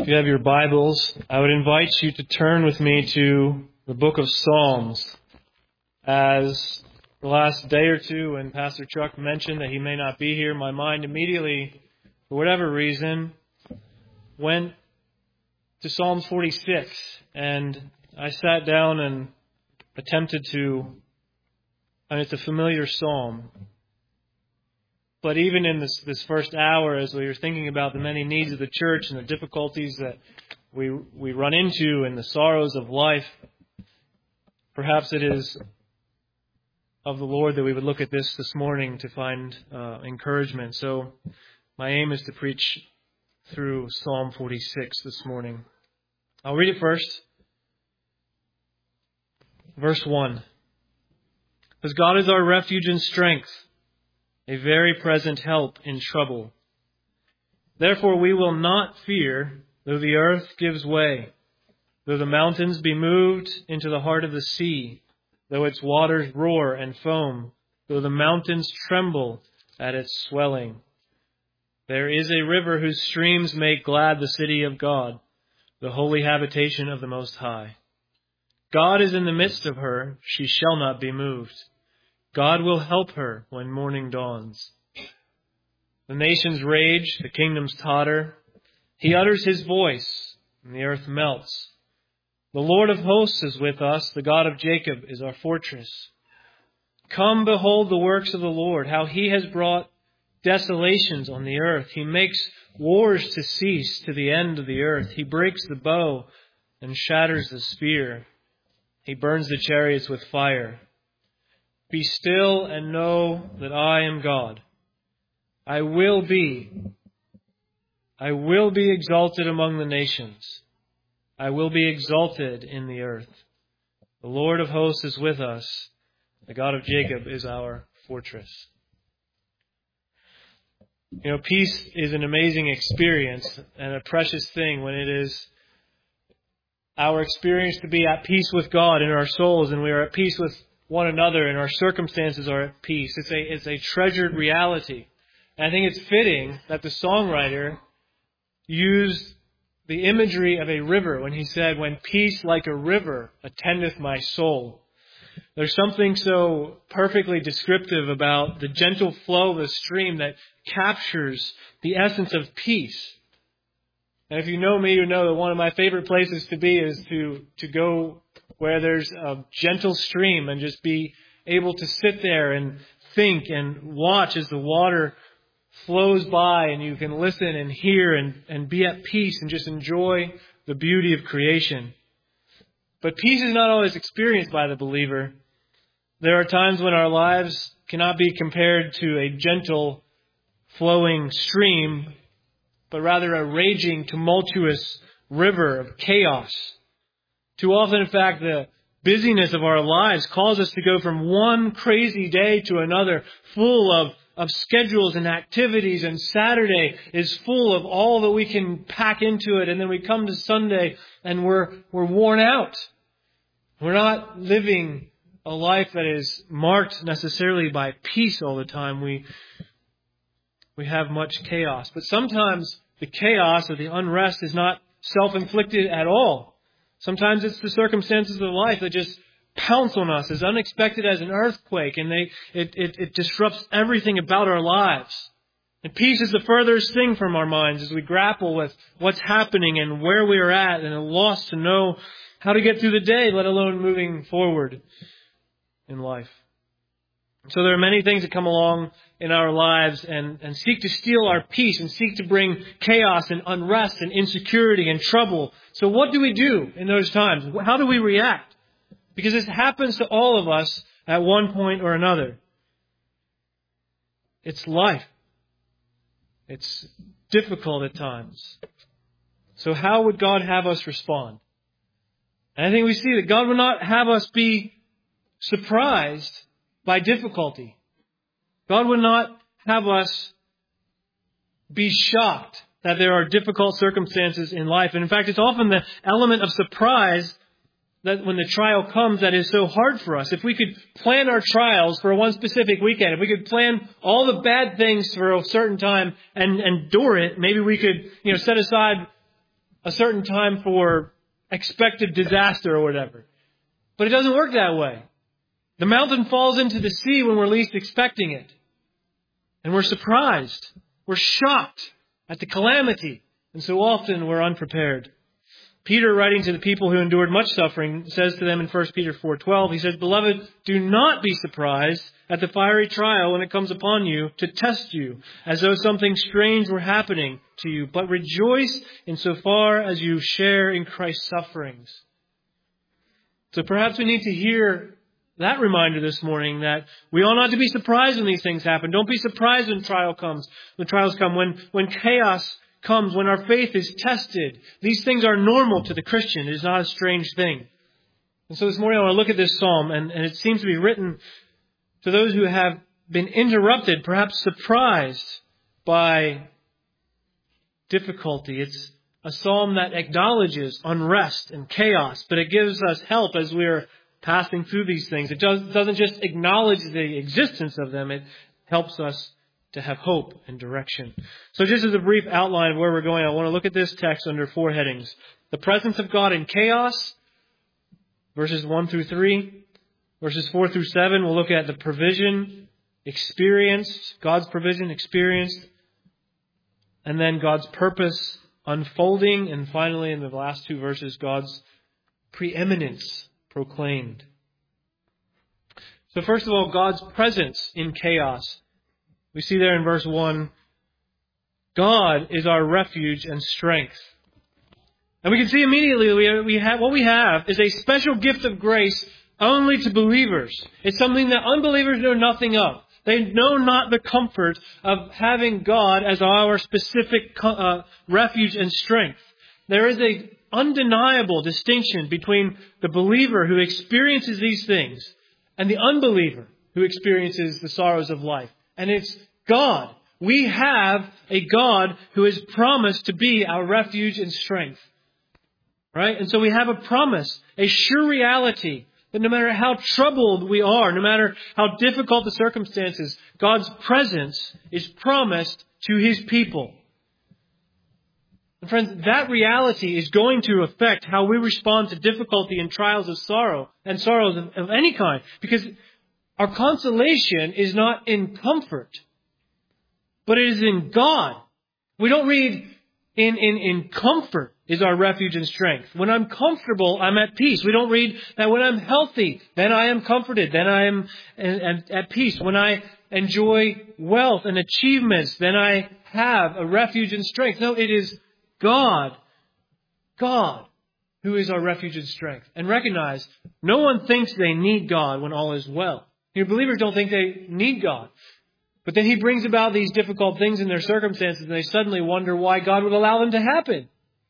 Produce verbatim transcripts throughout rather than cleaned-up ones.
If you have your Bibles, I would invite you to turn with me to the book of Psalms. As the last day or two when Pastor Chuck mentioned that he may not be here, my mind immediately, for whatever reason, went to Psalm forty-six. And I sat down and attempted to, I mean, it's a familiar psalm. But even in this, this first hour, as we were thinking about the many needs of the church and the difficulties that we we run into and the sorrows of life, perhaps it is of the Lord that we would look at this this morning to find uh, encouragement. So my aim is to preach through Psalm forty-six this morning. I'll read it first. Verse one. As God is our refuge and strength, a very present help in trouble. Therefore we will not fear, though the earth gives way, though the mountains be moved into the heart of the sea, though its waters roar and foam, though the mountains tremble at its swelling. There is a river whose streams make glad the city of God, the holy habitation of the Most High. God is in the midst of her, she shall not be moved. God will help her when morning dawns. The nations rage, the kingdoms totter. He utters his voice, and the earth melts. The Lord of hosts is with us. The God of Jacob is our fortress. Come, behold the works of the Lord, how he has brought desolations on the earth. He makes wars to cease to the end of the earth. He breaks the bow and shatters the spear. He burns the chariots with fire. Be still and know that I am God. I will be. I will be exalted among the nations. I will be exalted in the earth. The Lord of hosts is with us. The God of Jacob is our fortress. You know, peace is an amazing experience and a precious thing when it is our experience to be at peace with God in our souls, and we are at peace with one another, and our circumstances are at peace. It's a it's a treasured reality. And I think it's fitting that the songwriter used the imagery of a river when he said, when peace like a river attendeth my soul. There's something so perfectly descriptive about the gentle flow of a stream that captures the essence of peace. And if you know me, you know that one of my favorite places to be is to, to go where there's a gentle stream and just be able to sit there and think and watch as the water flows by, and you can listen and hear and, and be at peace and just enjoy the beauty of creation. But peace is not always experienced by the believer. There are times when our lives cannot be compared to a gentle flowing stream, but rather a raging, tumultuous river of chaos. Too often, in fact, the busyness of our lives calls us to go from one crazy day to another, full of, of schedules and activities, and Saturday is full of all that we can pack into it, and then we come to Sunday and we're we're worn out. We're not living a life that is marked necessarily by peace all the time. We we have much chaos. But sometimes the chaos or the unrest is not self-inflicted at all. Sometimes it's the circumstances of life that just pounce on us as unexpected as an earthquake, and they it, it, it disrupts everything about our lives. And peace is the furthest thing from our minds as we grapple with what's happening and where we are at, and a loss to know how to get through the day, let alone moving forward in life. So there are many things that come along in our lives and, and seek to steal our peace and seek to bring chaos and unrest and insecurity and trouble. So what do we do in those times? How do we react? Because this happens to all of us at one point or another. It's life. It's difficult at times. So how would God have us respond? And I think we see that God would not have us be surprised by difficulty. God would not have us be shocked that there are difficult circumstances in life. And in fact, it's often the element of surprise that when the trial comes that is so hard for us. If we could plan our trials for one specific weekend, if we could plan all the bad things for a certain time and endure it, maybe we could, you know, set aside a certain time for expected disaster or whatever. But it doesn't work that way. The mountain falls into the sea when we're least expecting it. And we're surprised. We're shocked at the calamity. And so often we're unprepared. Peter, writing to the people who endured much suffering, says to them in First Peter four twelve, he says, "Beloved, do not be surprised at the fiery trial when it comes upon you to test you, as though something strange were happening to you, but rejoice insofar as you share in Christ's sufferings." So perhaps we need to hear that reminder this morning that we ought not to be surprised when these things happen. Don't be surprised when trial comes, when trials come, when, when chaos comes, when our faith is tested. These things are normal to the Christian. It is not a strange thing. And so this morning I want to look at this psalm, and, and it seems to be written to those who have been interrupted, perhaps surprised by difficulty. It's a psalm that acknowledges unrest and chaos, but it gives us help as we're passing through these things. It does, doesn't just acknowledge the existence of them. It helps us to have hope and direction. So just as a brief outline of where we're going, I want to look at this text under four headings. The presence of God in chaos, verses one through three. Verses four through seven, we'll look at the provision experienced, God's provision experienced, and then God's purpose unfolding, and finally in the last two verses, God's preeminence proclaimed. So first of all, God's presence in chaos. We see there in verse one, God is our refuge and strength. And we can see immediately that we we have what we have is a special gift of grace only to believers. It's something that unbelievers know nothing of. They know not the comfort of having God as our specific uh, refuge and strength. There is an undeniable distinction between the believer who experiences these things and the unbeliever who experiences the sorrows of life. And it's God. We have a God who is promised to be our refuge and strength. Right? And so we have a promise, a sure reality, that no matter how troubled we are, no matter how difficult the circumstances, God's presence is promised to His people. And friends, that reality is going to affect how we respond to difficulty and trials of sorrow and sorrows of, of any kind. Because our consolation is not in comfort, but it is in God. We don't read in, in, in comfort is our refuge and strength. When I'm comfortable, I'm at peace. We don't read that when I'm healthy, then I am comforted, then I am at peace. When I enjoy wealth and achievements, then I have a refuge and strength. No, it is God, God, who is our refuge and strength. And recognize, no one thinks they need God when all is well. Your believers don't think they need God. But then He brings about these difficult things in their circumstances, and they suddenly wonder why God would allow them to happen.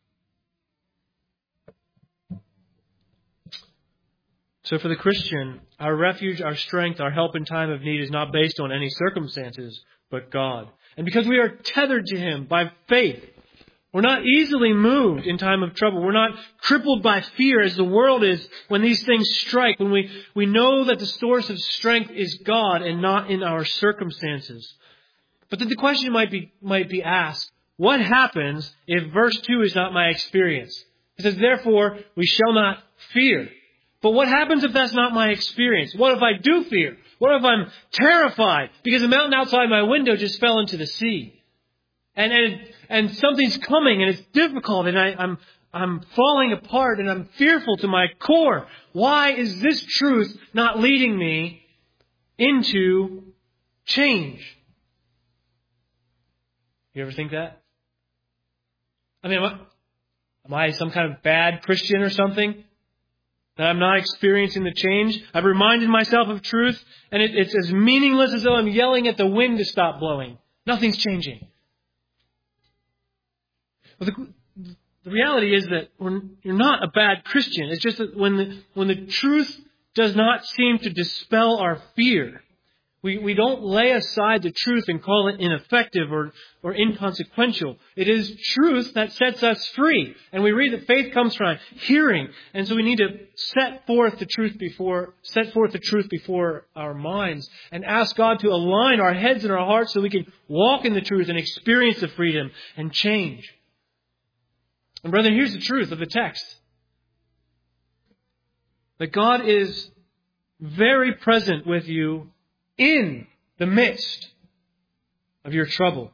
So for the Christian, our refuge, our strength, our help in time of need is not based on any circumstances, but God. And because we are tethered to Him by faith, we're not easily moved in time of trouble. We're not crippled by fear as the world is when these things strike, when we, we know that the source of strength is God and not in our circumstances. But then the question might be, might be asked, what happens if verse two is not my experience? It says, therefore, we shall not fear. But what happens if that's not my experience? What if I do fear? What if I'm terrified because the mountain outside my window just fell into the sea? And and, and something's coming and it's difficult and I, I'm I'm falling apart and I'm fearful to my core. Why is this truth not leading me into change? You ever think that? I mean, am I, am I some kind of bad Christian or something? That I'm not experiencing the change? I've reminded myself of truth, and it, it's as meaningless as though I'm yelling at the wind to stop blowing. Nothing's changing. Well, the, the reality is that we're, you're not a bad Christian. It's just that when the, when the truth does not seem to dispel our fear, we, we don't lay aside the truth and call it ineffective or, or inconsequential. It is truth that sets us free. And we read that faith comes from hearing. And so we need to set forth the truth before, set forth the truth before our minds and ask God to align our heads and our hearts so we can walk in the truth and experience the freedom and change. And brethren, here's the truth of the text. That God is very present with you in the midst of your trouble.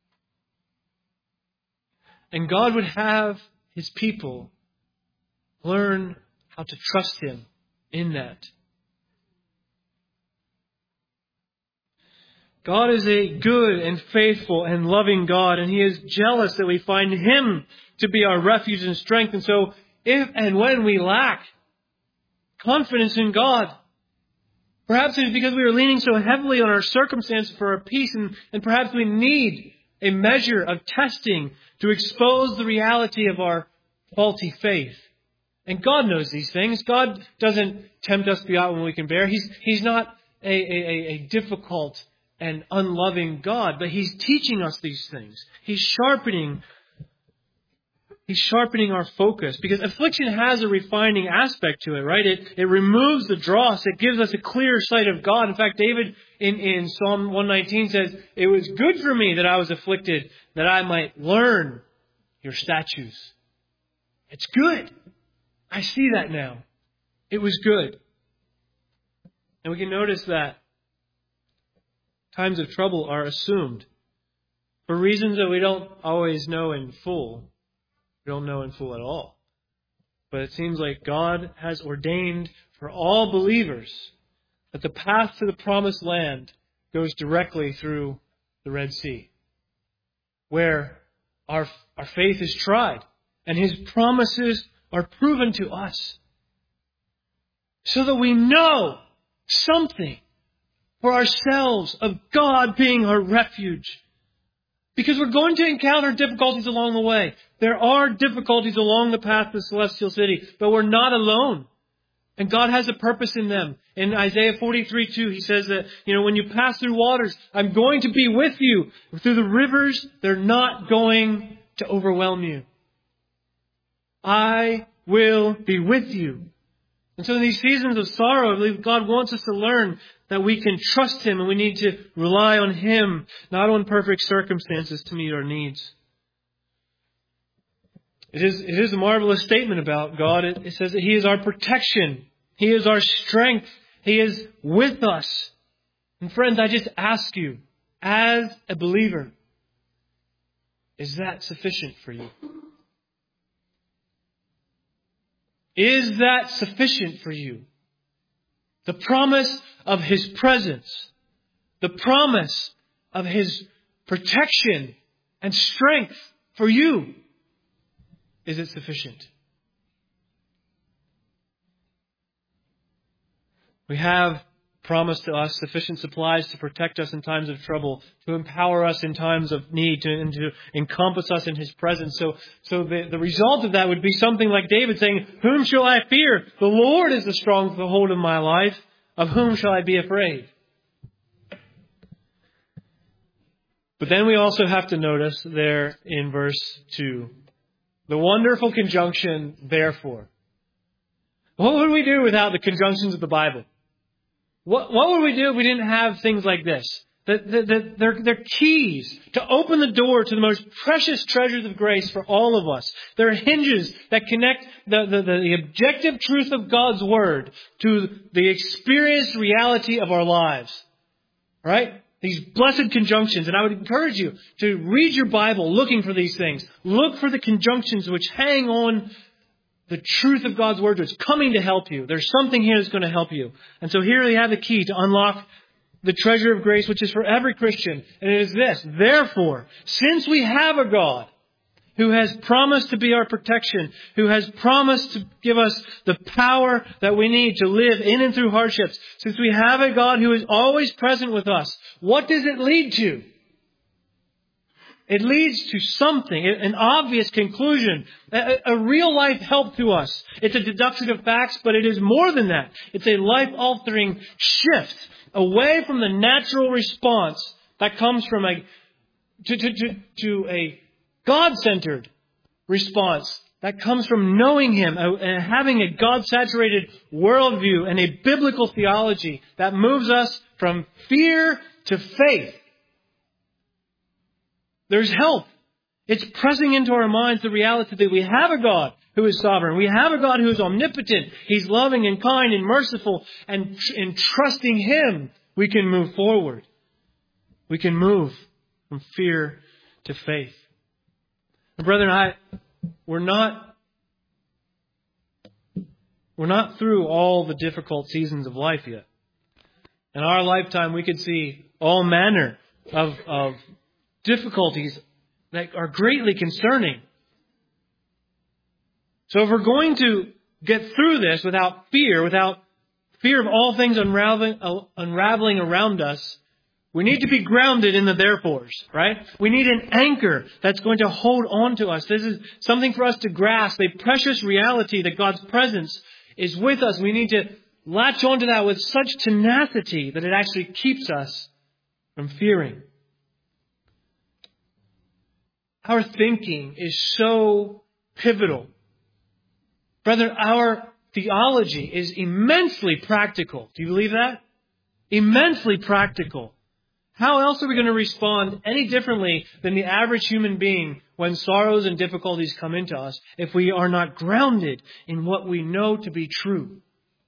And God would have His people learn how to trust Him in that. God is a good and faithful and loving God, and He is jealous that we find Him to be our refuge and strength. And so, if and when we lack confidence in God, perhaps it's because we are leaning so heavily on our circumstances for our peace, and, and perhaps we need a measure of testing to expose the reality of our faulty faith. And God knows these things. God doesn't tempt us beyond what we can bear. He's, he's not a, a, a difficult and unloving God, but He's teaching us these things. He's sharpening He's sharpening our focus, because affliction has a refining aspect to it, right? It, it removes the dross. It gives us a clear sight of God. In fact, David in, in Psalm one nineteen says, "It was good for me that I was afflicted, that I might learn your statutes." It's good. I see that now. It was good. And we can notice that times of trouble are assumed for reasons that we don't always know in full. We don't know in full at all. But it seems like God has ordained for all believers that the path to the promised land goes directly through the Red Sea, where our, our faith is tried and His promises are proven to us, so that we know something for ourselves of God being our refuge. Because we're going to encounter difficulties along the way. There are difficulties along the path to the celestial city, but we're not alone. And God has a purpose in them. In Isaiah forty-three two, He says that, you know, when you pass through waters, I'm going to be with you. Through the rivers, they're not going to overwhelm you. I will be with you. And so in these seasons of sorrow, I believe God wants us to learn that we can trust Him, and we need to rely on Him, not on perfect circumstances, to meet our needs. It is, it is a marvelous statement about God. It, it says that He is our protection. He is our strength. He is with us. And friends, I just ask you, as a believer, is that sufficient for you? Is that sufficient for you? The promise of His presence, the promise of His protection and strength for you, is it sufficient? We have promised to us sufficient supplies to protect us in times of trouble, to empower us in times of need, to, and to encompass us in His presence. So, so the, the result of that would be something like David saying, "Whom shall I fear? The Lord is the stronghold of my life. Of whom shall I be afraid?" But then we also have to notice there in verse two, the wonderful conjunction, therefore. What would we do without the conjunctions of the Bible? What, what would we do if we didn't have things like this? That, that, that they're, they're keys to open the door to the most precious treasures of grace for all of us. They're hinges that connect the, the, the objective truth of God's Word to the experienced reality of our lives. Right? These blessed conjunctions. And I would encourage you to read your Bible looking for these things. Look for the conjunctions which hang on the truth of God's Word. It's coming to help you. There's something here that's going to help you. And so here we have the key to unlock the treasure of grace, which is for every Christian. And it is this: therefore, since we have a God who has promised to be our protection, who has promised to give us the power that we need to live in and through hardships, since we have a God who is always present with us, what does it lead to? It leads to something, an obvious conclusion, a, a real life help to us. It's a deduction of facts, but it is more than that. It's a life-altering shift away from the natural response that comes from a to, to, to, to a God-centered response that comes from knowing Him and having a God-saturated worldview and a biblical theology that moves us from fear to faith. There's help It's pressing into our minds the reality that we have a God who is sovereign. We have a God who is omnipotent. He's loving and kind and merciful. And in trusting Him, we can move forward. We can move from fear to faith. And brethren, I, we're not, we're not through all the difficult seasons of life yet. In our lifetime, we could see all manner of, of difficulties that are greatly concerning. So if we're going to get through this without fear, without fear of all things unraveling, uh, unraveling around us, we need to be grounded in the therefores, right? We need an anchor that's going to hold on to us. This is something for us to grasp, a precious reality that God's presence is with us. We need to latch onto that with such tenacity that it actually keeps us from fearing. Our thinking is so pivotal. Brethren, our theology is immensely practical. Do you believe that? Immensely practical. How else are we going to respond any differently than the average human being when sorrows and difficulties come into us if we are not grounded in what we know to be true?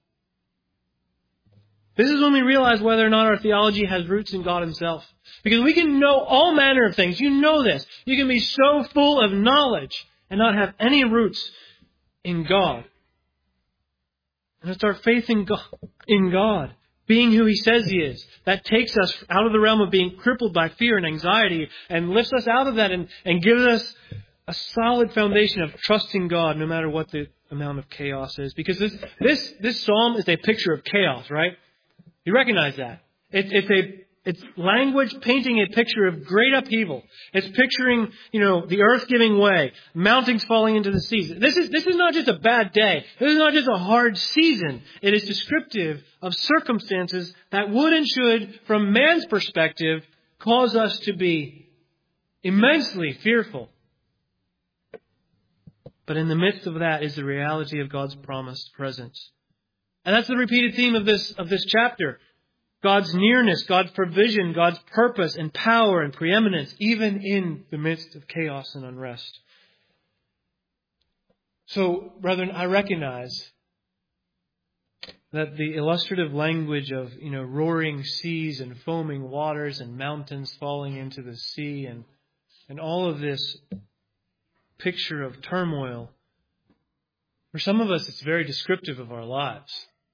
This is when we realize whether or not our theology has roots in God Himself. Because we can know all manner of things. You know this. You can be so full of knowledge and not have any roots in God. And it's our faith in God, in God, being who He says He is, that takes us out of the realm of being crippled by fear and anxiety and lifts us out of that and, and gives us a solid foundation of trusting God no matter what the amount of chaos is. Because this this this psalm is a picture of chaos, right? You recognize that. It, it's a it's language painting a picture of great upheaval. It's picturing, you know, the earth giving way, mountains falling into the seas. This is this is not just a bad day. This is not just a hard season. It is descriptive of circumstances that would and should, from man's perspective, cause us to be immensely fearful. But in the midst of that is the reality of God's promised presence. And that's the repeated theme of this of this chapter. God's nearness, God's provision, God's purpose and power and preeminence, even in the midst of chaos and unrest. So, brethren, I recognize that the illustrative language of, you know, roaring seas and foaming waters and mountains falling into the sea and, and all of this picture of turmoil, for some of us, it's very descriptive of our lives.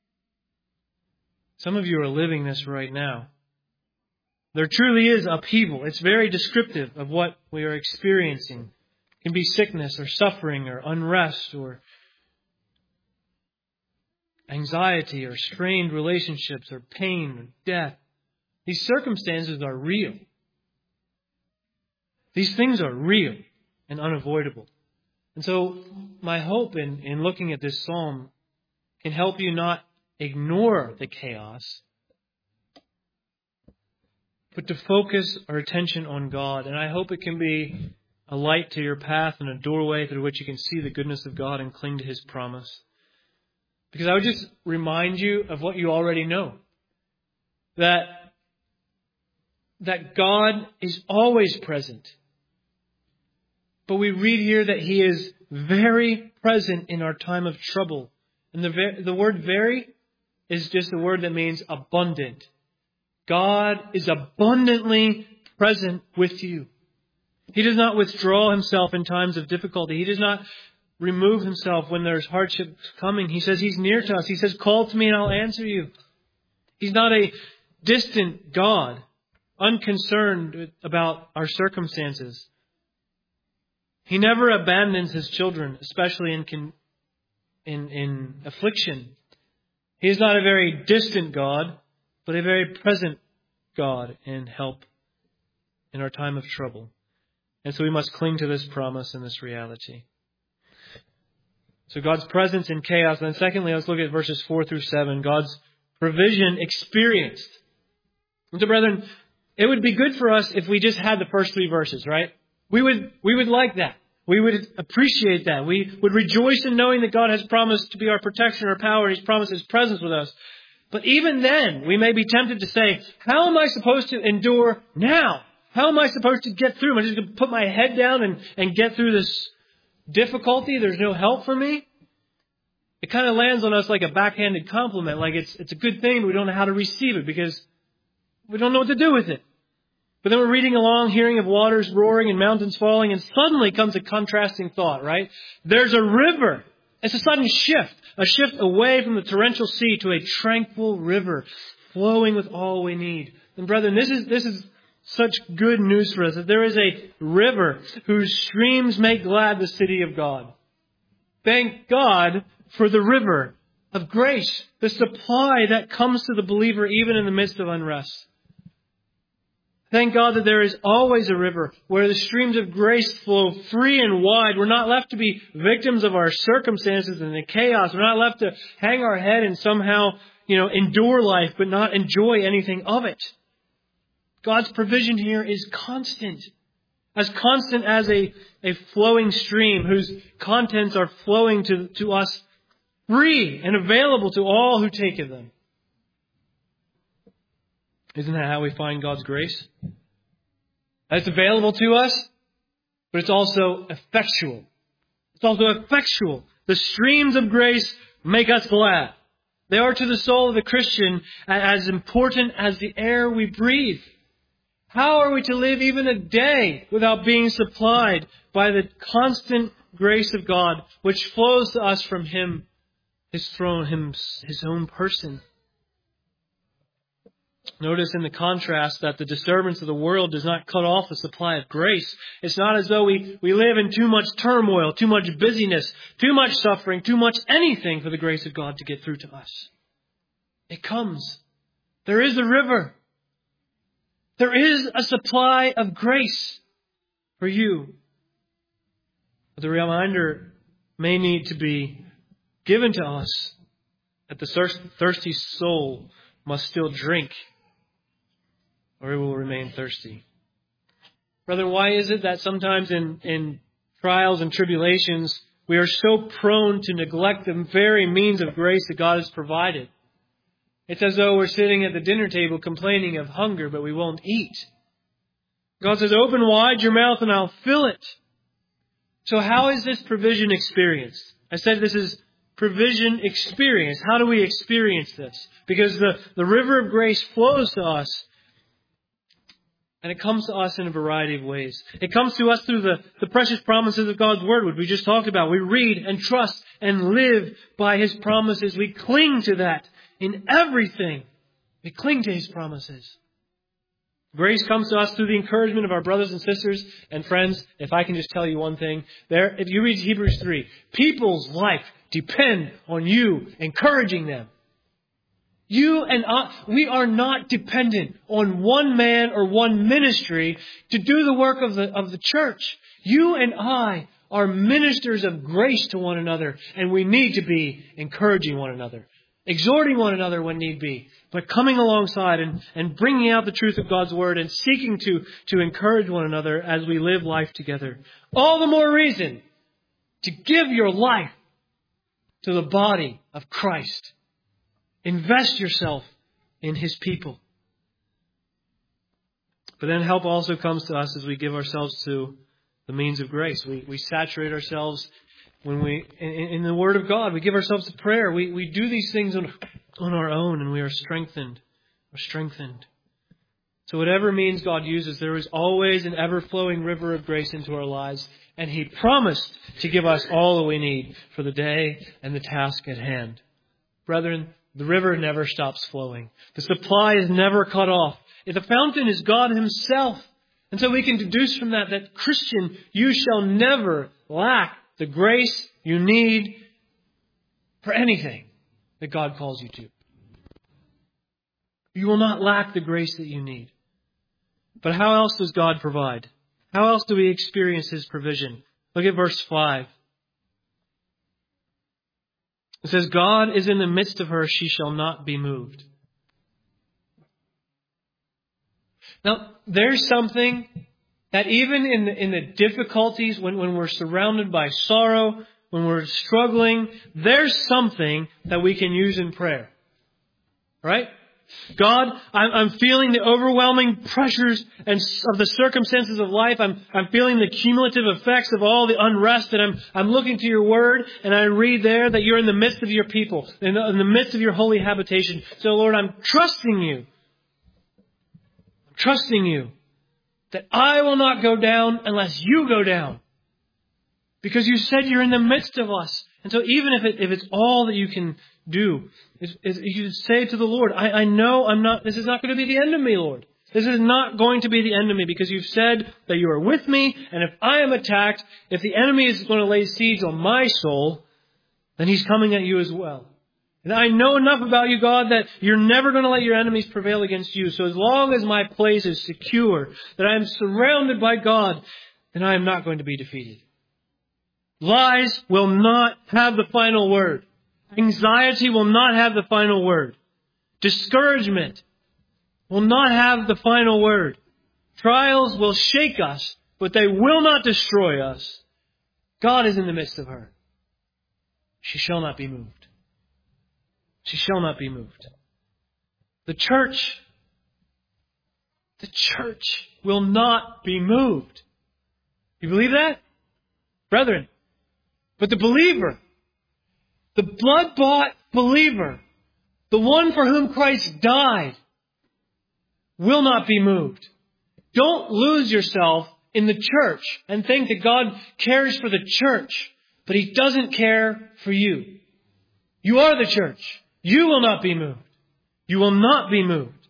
Some of you are living this right now. There truly is upheaval. It's very descriptive of what we are experiencing. It can be sickness or suffering or unrest or anxiety or strained relationships or pain or death. These circumstances are real. These things are real and unavoidable. And so my hope in, in looking at this psalm can help you not ignore the chaos, but to focus our attention on God. And I hope it can be a light to your path and a doorway through which you can see the goodness of God and cling to His promise. Because I would just remind you of what you already know. That, that God is always present. But we read here that He is very present in our time of trouble. And the, the word very is just a word that means abundant. God is abundantly present with you. He does not withdraw Himself in times of difficulty. He does not remove Himself when there's hardships coming. He says He's near to us. He says, call to me and I'll answer you. He's not a distant God, unconcerned about our circumstances. He never abandons His children, especially in, in, in affliction. He is not a very distant God, but a very present God in help in our time of trouble. And so we must cling to this promise and this reality. So God's presence in chaos. And then secondly, let's look at verses four through seven. God's provision experienced. And so brethren, it would be good for us if we just had the first three verses, right? We would, we would like that. We would appreciate that. We would rejoice in knowing that God has promised to be our protection, our power, and He's promised His presence with us. But even then, we may be tempted to say, how am I supposed to endure now? How am I supposed to get through? Am I just going to put my head down and, and get through this difficulty? There's no help for me? It kind of lands on us like a backhanded compliment, like it's it's a good thing, but we don't know how to receive it because we don't know what to do with it. But then we're reading along, hearing of waters roaring and mountains falling, and suddenly comes a contrasting thought, right? There's a river. It's a sudden shift, a shift away from the torrential sea to a tranquil river flowing with all we need. And brethren, this is this is such good news for us, that there is a river whose streams make glad the city of God. Thank God for the river of grace, the supply that comes to the believer even in the midst of unrest. Thank God that there is always a river where the streams of grace flow free and wide. We're not left to be victims of our circumstances and the chaos. We're not left to hang our head and somehow, you know, endure life but not enjoy anything of it. God's provision here is constant. As constant as a, a flowing stream whose contents are flowing to, to us free and available to all who take of them. Isn't that how we find God's grace? It's available to us, but it's also effectual. It's also effectual. The streams of grace make us glad. They are to the soul of the Christian as important as the air we breathe. How are we to live even a day without being supplied by the constant grace of God, which flows to us from Him, His throne, Him, His own person? Notice in the contrast that the disturbance of the world does not cut off the supply of grace. It's not as though we, we live in too much turmoil, too much busyness, too much suffering, too much anything for the grace of God to get through to us. It comes. There is a river. There is a supply of grace for you. But the reminder may need to be given to us that the thirsty soul must still drink, or it will remain thirsty. Brother, why is it that sometimes in, in trials and tribulations we are so prone to neglect the very means of grace that God has provided? It's as though we're sitting at the dinner table complaining of hunger, but we won't eat. God says, open wide your mouth and I'll fill it. So how is this provision experienced? I said this is provision experience. How do we experience this? Because the, the river of grace flows to us, and it comes to us in a variety of ways. It comes to us through the, the precious promises of God's Word, which we just talked about. We read and trust and live by His promises. We cling to that in everything. We cling to His promises. Grace comes to us through the encouragement of our brothers and sisters and friends. If I can just tell you one thing, there, if you read Hebrews three, people's life depend on you encouraging them. You and I, we are not dependent on one man or one ministry to do the work of the, of the church. You and I are ministers of grace to one another, and we need to be encouraging one another, exhorting one another when need be, but coming alongside and, and bringing out the truth of God's Word and seeking to, to encourage one another as we live life together. All the more reason to give your life to the body of Christ. Invest yourself in His people. But then help also comes to us as we give ourselves to the means of grace. We, we saturate ourselves when we in, in the Word of God. We give ourselves to prayer. We, we do these things on, on our own, and we are strengthened. Are strengthened. So whatever means God uses, there is always an ever-flowing river of grace into our lives. And He promised to give us all that we need for the day and the task at hand. Brethren, the river never stops flowing. The supply is never cut off. The fountain is God Himself. And so we can deduce from that that, Christian, you shall never lack the grace you need for anything that God calls you to. You will not lack the grace that you need. But how else does God provide? How else do we experience His provision? Look at verse five. It says, God is in the midst of her, she shall not be moved. Now, there's something that even in the, in the difficulties, when, when we're surrounded by sorrow, when we're struggling, there's something that we can use in prayer. Right? God, I'm, I'm feeling the overwhelming pressures and of the circumstances of life. I'm, I'm feeling the cumulative effects of all the unrest. And I'm, I'm looking to your word, and I read there that you're in the midst of your people, in the, in the midst of your holy habitation. So, Lord, I'm trusting you. I'm trusting you that I will not go down unless you go down. Because you said you're in the midst of us. And so even if it, if it's all that you can do, is, is you say to the Lord, I, I know I'm not, this is not going to be the end of me, Lord. This is not going to be the end of me, because you've said that you are with me. And if I am attacked, if the enemy is going to lay siege on my soul, then he's coming at you as well. And I know enough about you, God, that you're never going to let your enemies prevail against you. So as long as my place is secure, that I am surrounded by God, then I am not going to be defeated. Lies will not have the final word. Anxiety will not have the final word. Discouragement will not have the final word. Trials will shake us, but they will not destroy us. God is in the midst of her. She shall not be moved. She shall not be moved. The church, the church will not be moved. You believe that? Brethren, but the believer, the blood-bought believer, the one for whom Christ died, will not be moved. Don't lose yourself in the church and think that God cares for the church, but He doesn't care for you. You are the church. You will not be moved. You will not be moved.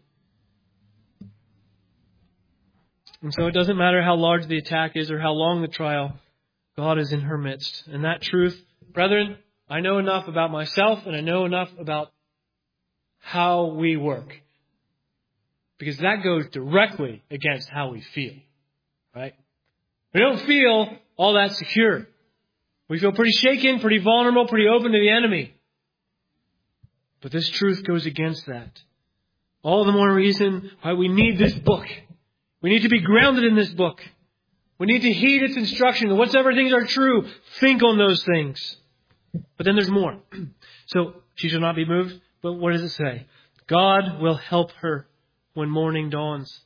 And so it doesn't matter how large the attack is or how long the trial, God is in her midst. And that truth, brethren, I know enough about myself, and I know enough about how we work. Because that goes directly against how we feel. Right? We don't feel all that secure. We feel pretty shaken, pretty vulnerable, pretty open to the enemy. But this truth goes against that. All the more reason why we need this book. We need to be grounded in this book. We need to heed its instruction. Whatsoever things are true, think on those things. But then there's more. So, she shall not be moved. But what does it say? God will help her when morning dawns.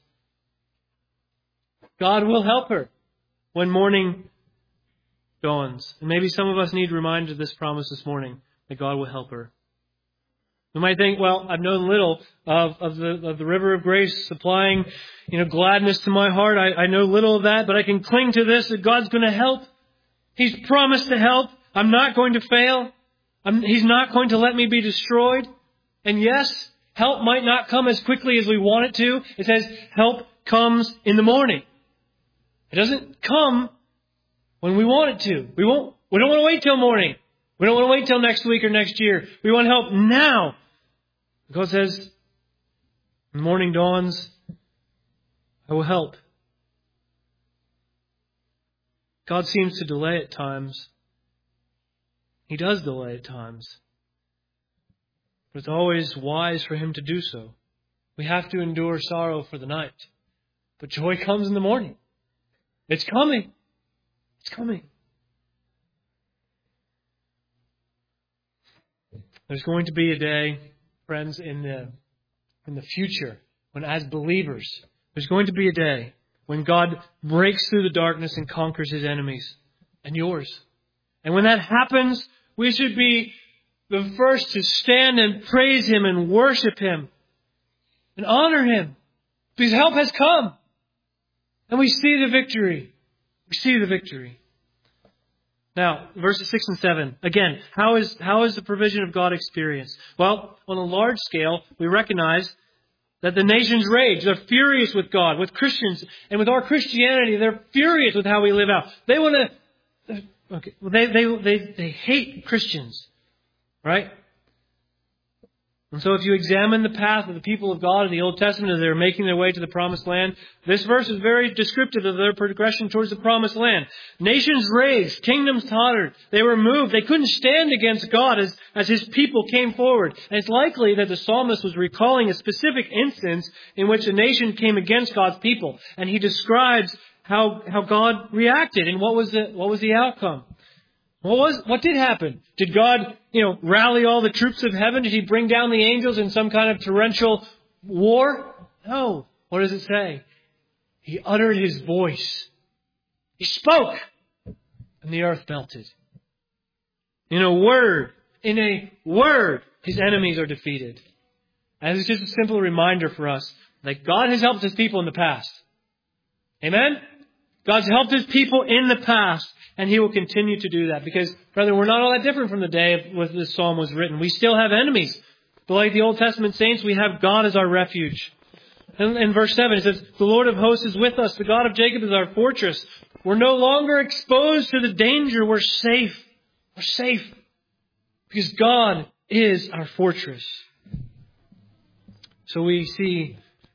God will help her when morning dawns. And maybe some of us need reminded of this promise this morning, that God will help her. We might think, well, I've known little of, of the of the river of grace supplying, you know, gladness to my heart. I, I know little of that, but I can cling to this, that God's going to help. He's promised to help. I'm not going to fail. I'm, he's not going to let me be destroyed. And yes, help might not come as quickly as we want it to. It says help comes in the morning. It doesn't come when we want it to. We won't. We don't want to wait till morning. We don't want to wait till next week or next year. We want help now. God says, when morning dawns, I will help. God seems to delay at times. He does delay at times. But it's always wise for Him to do so. We have to endure sorrow for the night. But joy comes in the morning. It's coming. It's coming. There's going to be a day, friends, in the in the future, when as believers, there's going to be a day when God breaks through the darkness and conquers His enemies and yours. And when that happens, we should be the first to stand and praise Him and worship Him and honor Him, because help has come. And we see the victory. We see the victory. Now, verses six and seven. Again, how is how is the provision of God experienced? Well, on a large scale, we recognize that the nations rage. They're furious with God, with Christians, and with our Christianity. They're furious with how we live out. They want to. Okay, they they they they hate Christians, right? And so if you examine the path of the people of God in the Old Testament as they were making their way to the Promised Land, this verse is very descriptive of their progression towards the Promised Land. Nations raged, kingdoms tottered, they were moved, they couldn't stand against God as, as His people came forward. And it's likely that the psalmist was recalling a specific instance in which a nation came against God's people. And he describes how, how God reacted and what was the, what was the outcome. What was, what did happen? Did God, you know, rally all the troops of heaven? Did He bring down the angels in some kind of torrential war? No. What does it say? He uttered His voice. He spoke. And the earth melted. In a word, in a word, His enemies are defeated. And it's just a simple reminder for us that God has helped His people in the past. Amen? God's helped His people in the past, and He will continue to do that. Because, brethren, we're not all that different from the day when this psalm was written. We still have enemies. But like the Old Testament saints, we have God as our refuge. And in verse seven, it says, the Lord of hosts is with us. The God of Jacob is our fortress. We're no longer exposed to the danger. We're safe. We're safe. Because God is our fortress. So we see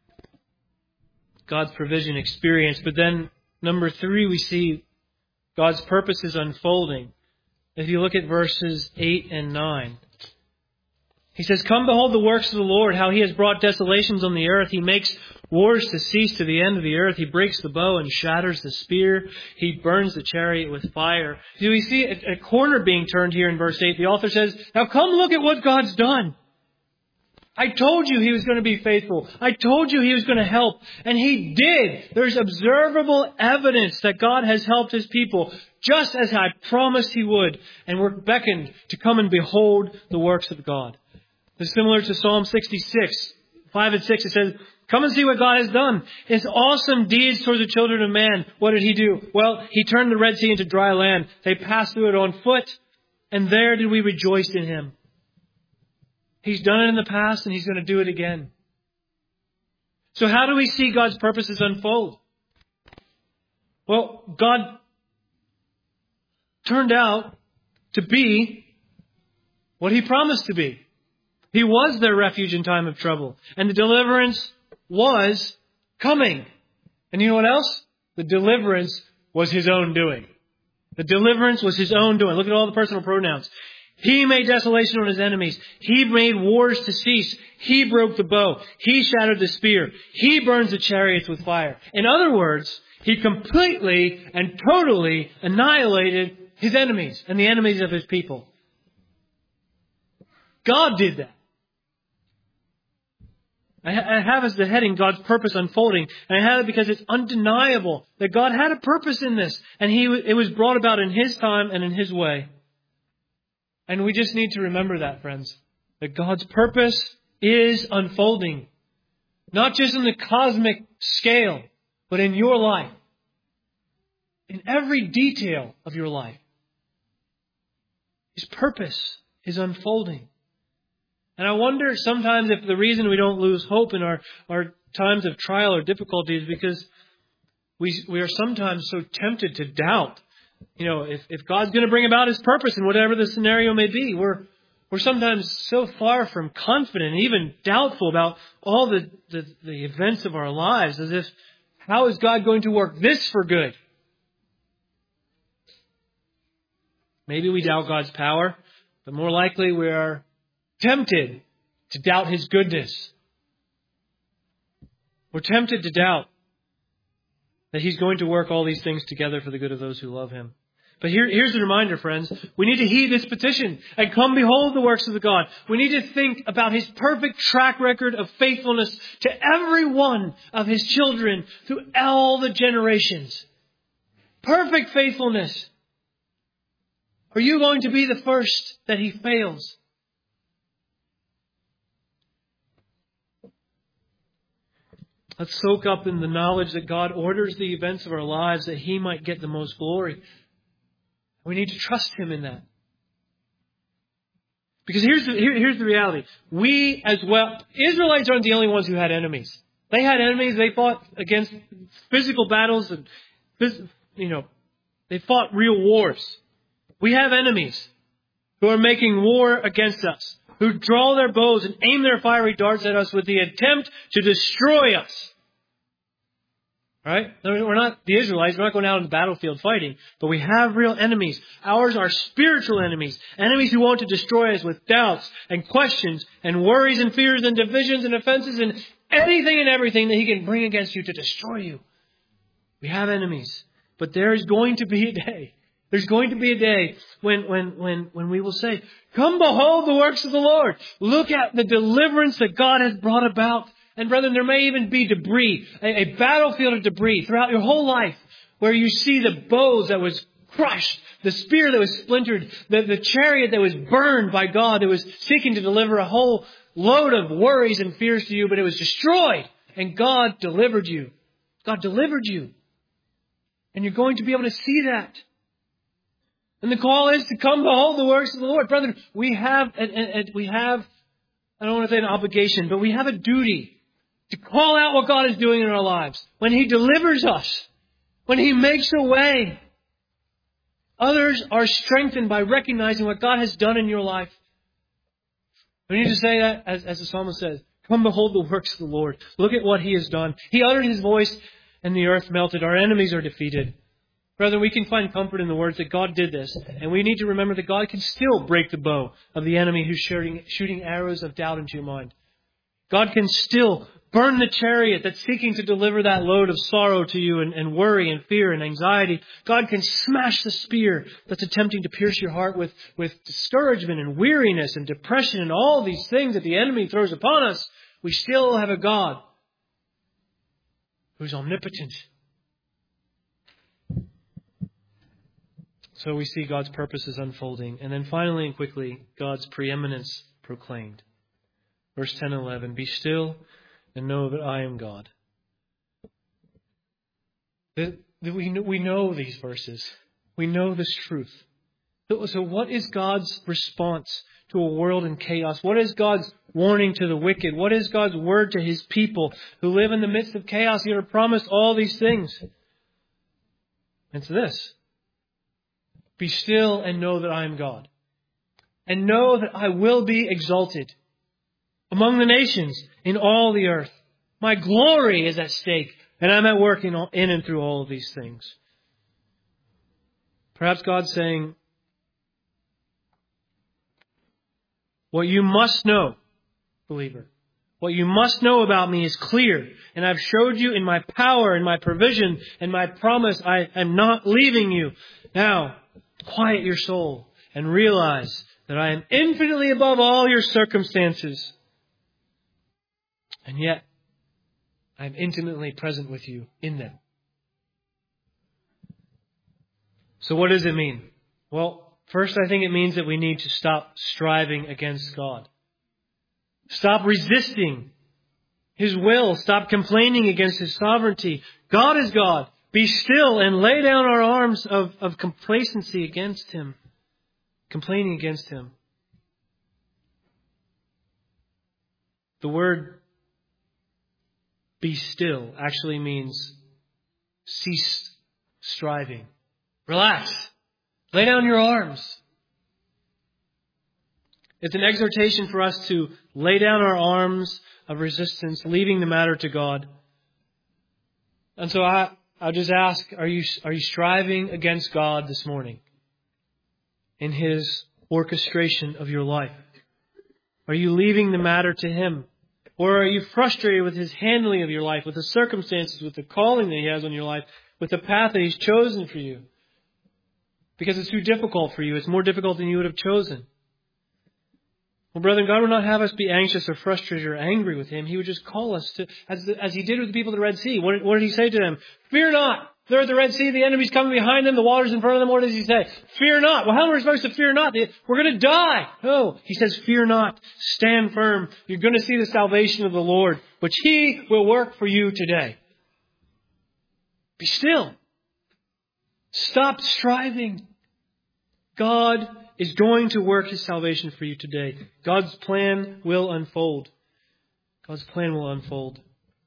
God's provision experienced. But then, number three, we see God's purposes unfolding. If you look at verses eight and nine. He says, come behold the works of the Lord, how He has brought desolations on the earth. He makes wars to cease to the end of the earth. He breaks the bow and shatters the spear. He burns the chariot with fire. Do we see a, a corner being turned here in verse eight? The author says, now come look at what God's done. I told you He was going to be faithful. I told you He was going to help. And He did. There's observable evidence that God has helped His people, just as I promised He would. And we're beckoned to come and behold the works of God. It's similar to Psalm sixty-six, five and six. It says, come and see what God has done. His awesome deeds towards the children of man. What did He do? Well, He turned the Red Sea into dry land. They passed through it on foot. And there did we rejoice in Him. He's done it in the past and He's going to do it again. So how do we see God's purposes unfold? Well, God turned out to be what He promised to be. He was their refuge in time of trouble. And the deliverance was coming. And you know what else? The deliverance was His own doing. The deliverance was His own doing. Look at all the personal pronouns. He made desolation on His enemies. He made wars to cease. He broke the bow. He shattered the spear. He burns the chariots with fire. In other words, He completely and totally annihilated His enemies and the enemies of His people. God did that. I have as the heading, God's purpose unfolding. And I have it because it's undeniable that God had a purpose in this. And he it was brought about in His time and in His way. And we just need to remember that, friends. That God's purpose is unfolding. Not just in the cosmic scale, but in your life. In every detail of your life. His purpose is unfolding. And I wonder sometimes if the reason we don't lose hope in our, our times of trial or difficulty is because we we are sometimes so tempted to doubt. You know, if, if God's going to bring about His purpose in whatever the scenario may be, we're we're sometimes so far from confident and even doubtful about all the, the, the events of our lives, as if, how is God going to work this for good? Maybe we doubt God's power, but more likely we are tempted to doubt His goodness. We're tempted to doubt that He's going to work all these things together for the good of those who love Him. But here, here's the reminder, friends. We need to heed this petition and come behold the works of the God. We need to think about His perfect track record of faithfulness to every one of His children through all the generations. Perfect faithfulness. Are you going to be the first that He fails? Let's soak up in the knowledge that God orders the events of our lives that He might get the most glory. We need to trust Him in that. Because here's the, here, here's the reality. We as well, Israelites aren't the only ones who had enemies. They had enemies. They fought against physical battles and, you know, they fought real wars. We have enemies who are making war against us, who draw their bows and aim their fiery darts at us with the attempt to destroy us. Right? We're not the Israelites. We're not going out on the battlefield fighting. But we have real enemies. Ours are spiritual enemies. Enemies who want to destroy us with doubts and questions and worries and fears and divisions and offenses and anything and everything that he can bring against you to destroy you. We have enemies. But there is going to be a day. There's going to be a day when, when, when, when we will say, come behold the works of the Lord. Look at the deliverance that God has brought about. And brethren, there may even be debris, a, a battlefield of debris throughout your whole life, where you see the bows that was crushed, the spear that was splintered, the, the chariot that was burned by God, that was seeking to deliver a whole load of worries and fears to you, but it was destroyed. And God delivered you. God delivered you. And you're going to be able to see that. And the call is to come behold the works of the Lord. Brethren, we have, and, and, and we have, I don't want to say an obligation, but we have a duty to call out what God is doing in our lives. When He delivers us, when He makes a way, others are strengthened by recognizing what God has done in your life. We need to say that, as, as the psalmist says, come behold the works of the Lord. Look at what He has done. He uttered His voice and the earth melted. Our enemies are defeated. Brethren, we can find comfort in the words that God did this. And we need to remember that God can still break the bow of the enemy who's shooting, shooting arrows of doubt into your mind. God can still burn the chariot that's seeking to deliver that load of sorrow to you and, and worry and fear and anxiety. God can smash the spear that's attempting to pierce your heart with, with discouragement and weariness and depression and all these things that the enemy throws upon us. We still have a God who's omnipotent. So we see God's purposes unfolding. And then finally and quickly, God's preeminence proclaimed. Verse ten and eleven, be still and know that I am God. That, that we, know, we know these verses. We know this truth. So, so what is God's response to a world in chaos? What is God's warning to the wicked? What is God's word to His people who live in the midst of chaos? He had promised all these things. It's this. Be still and know that I am God. And know that I will be exalted among the nations in all the earth. My glory is at stake, and I'm at work in, all, in and through all of these things. Perhaps God's saying, what you must know, believer, what you must know about me is clear, and I've showed you in my power and my provision and my promise I am not leaving you. Now, quiet your soul and realize that I am infinitely above all your circumstances. And yet, I am intimately present with you in them. So what does it mean? Well, first I think it means that we need to stop striving against God. Stop resisting His will. Stop complaining against His sovereignty. God is God. Be still and lay down our arms of, of complacency against Him. Complaining against Him. The word be still actually means cease striving. Relax. Lay down your arms. It's an exhortation for us to lay down our arms of resistance, leaving the matter to God. And so I, I'll just ask, are you, are you striving against God this morning in His orchestration of your life? Are you leaving the matter to Him? Or are you frustrated with His handling of your life, with the circumstances, with the calling that He has on your life, with the path that He's chosen for you? Because it's too difficult for you. It's more difficult than you would have chosen. Well, brethren, God would not have us be anxious or frustrated or angry with Him. He would just call us to, as, as He did with the people of the Red Sea. What, what did He say to them? Fear not. They're at the Red Sea. The enemy's coming behind them. The water's in front of them. What does He say? Fear not. Well, how are we supposed to fear not? We're going to die. No. He says, fear not. Stand firm. You're going to see the salvation of the Lord, which He will work for you today. Be still. Stop striving. God is going to work His salvation for you today. God's plan will unfold. God's plan will unfold.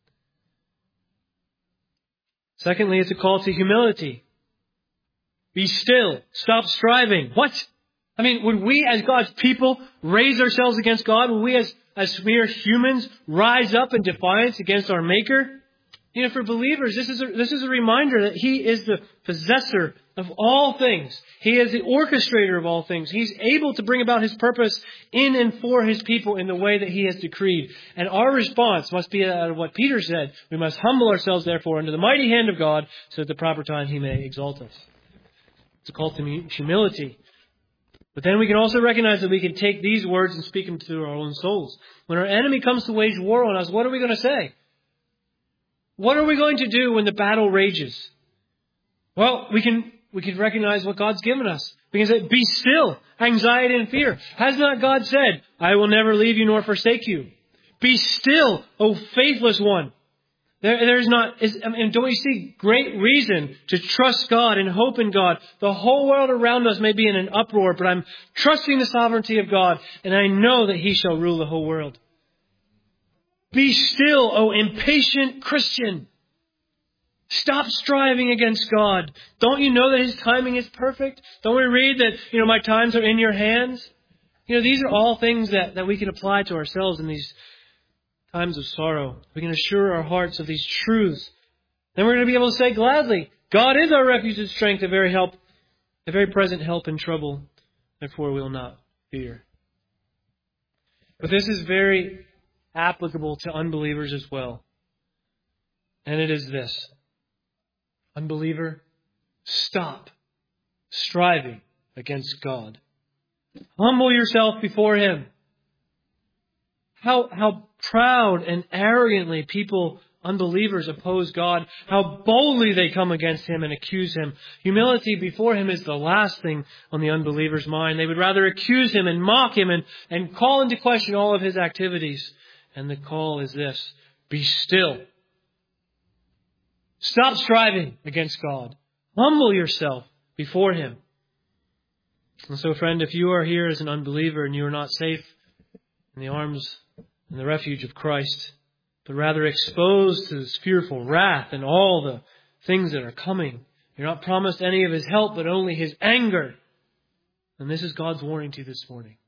Secondly, it's a call to humility. Be still. Stop striving. What? I mean, would we as God's people raise ourselves against God? Would we as, as mere humans rise up in defiance against our Maker? You know, for believers, this is a, this is a reminder that He is the possessor of all things. He is the orchestrator of all things. He's able to bring about His purpose in and for His people in the way that He has decreed. And our response must be out of what Peter said. We must humble ourselves, therefore, under the mighty hand of God, so at the proper time He may exalt us. It's a call to humility. But then we can also recognize that we can take these words and speak them to our own souls. When our enemy comes to wage war on us, what are we going to say? What are we going to do when the battle rages? Well, we can we can recognize what God's given us. We can say, be still, anxiety and fear. Has not God said, I will never leave you nor forsake you? Be still, O faithless one. There, there's not, is, I mean, don't we see great reason to trust God and hope in God? The whole world around us may be in an uproar, but I'm trusting the sovereignty of God, and I know that He shall rule the whole world. Be still, O impatient Christian. Stop striving against God. Don't you know that His timing is perfect? Don't we read that, you know, my times are in your hands? You know, these are all things that, that we can apply to ourselves in these times of sorrow. We can assure our hearts of these truths. Then we're going to be able to say gladly, God is our refuge and strength, a very help, a very present help in trouble. Therefore we will not fear. But this is very applicable to unbelievers as well. And it is this. Unbeliever, stop striving against God. Humble yourself before Him. How, how proud and arrogantly people, unbelievers, oppose God. How boldly they come against Him and accuse Him. Humility before Him is the last thing on the unbeliever's mind. They would rather accuse Him and mock Him and, and call into question all of His activities. And the call is this: be still. Stop striving against God. Humble yourself before Him. And so, friend, if you are here as an unbeliever and you are not safe in the arms and the refuge of Christ, but rather exposed to His fearful wrath and all the things that are coming, you're not promised any of His help, but only His anger. And this is God's warning to you this morning.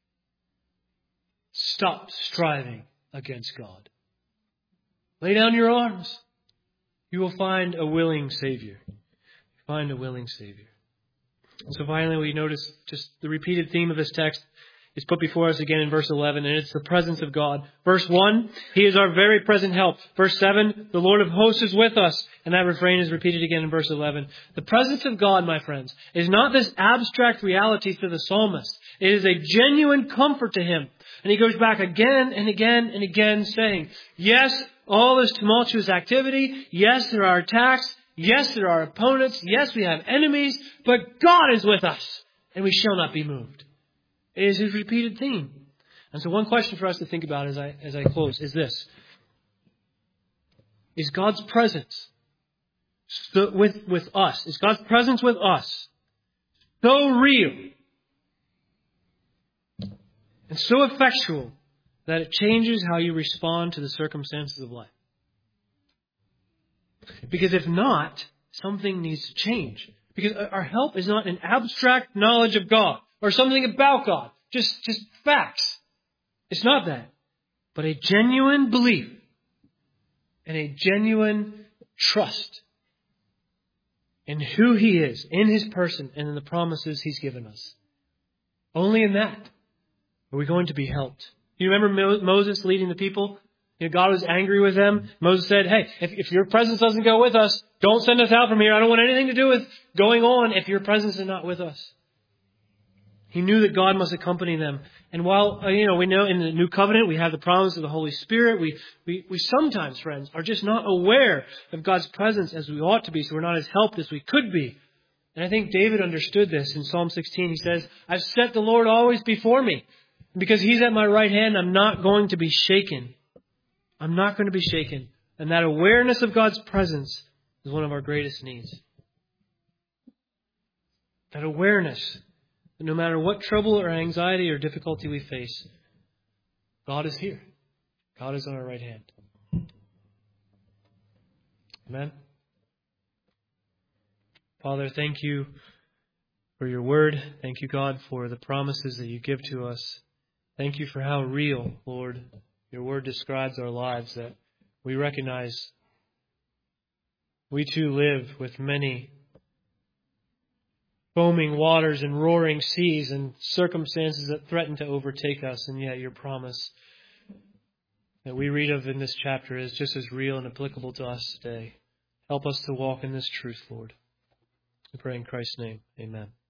Stop striving against God. Lay down your arms. You will find a willing Savior. Find a willing Savior. And so finally we notice just the repeated theme of this text is put before us again in verse eleven, and it's the presence of God. Verse one, He is our very present help. Verse seven, the Lord of hosts is with us. And that refrain is repeated again in verse eleven. The presence of God, my friends, is not this abstract reality to the psalmist. It is a genuine comfort to him. And he goes back again and again and again saying, yes, all this tumultuous activity. Yes, there are attacks. Yes, there are opponents. Yes, we have enemies. But God is with us, and we shall not be moved. It is His repeated theme. And so one question for us to think about as I, as I close is this. Is God's presence with, with us, is God's presence with us so real and so effectual that it changes how you respond to the circumstances of life? Because if not, something needs to change. Because our help is not an abstract knowledge of God or something about God. Just, just facts. It's not that. But a genuine belief and a genuine trust in who He is, in His person, and in the promises He's given us. Only in that are we going to be helped. You remember Moses leading the people? You know, God was angry with them. Moses said, hey, if, if your presence doesn't go with us, don't send us out from here. I don't want anything to do with going on if your presence is not with us. He knew that God must accompany them. And while, uh, you know, we know in the New Covenant we have the promise of the Holy Spirit, we, we, we sometimes, friends, are just not aware of God's presence as we ought to be, so we're not as helped as we could be. And I think David understood this in Psalm sixteen. He says, I've set the Lord always before me. Because He's at my right hand, I'm not going to be shaken. I'm not going to be shaken. And that awareness of God's presence is one of our greatest needs. That awareness that no matter what trouble or anxiety or difficulty we face, God is here. God is on our right hand. Amen. Father, thank You for Your word. Thank You, God, for the promises that You give to us. Thank You for how real, Lord, Your word describes our lives, that we recognize we too live with many foaming waters and roaring seas and circumstances that threaten to overtake us, and yet Your promise that we read of in this chapter is just as real and applicable to us today. Help us to walk in this truth, Lord. We pray in Christ's name. Amen.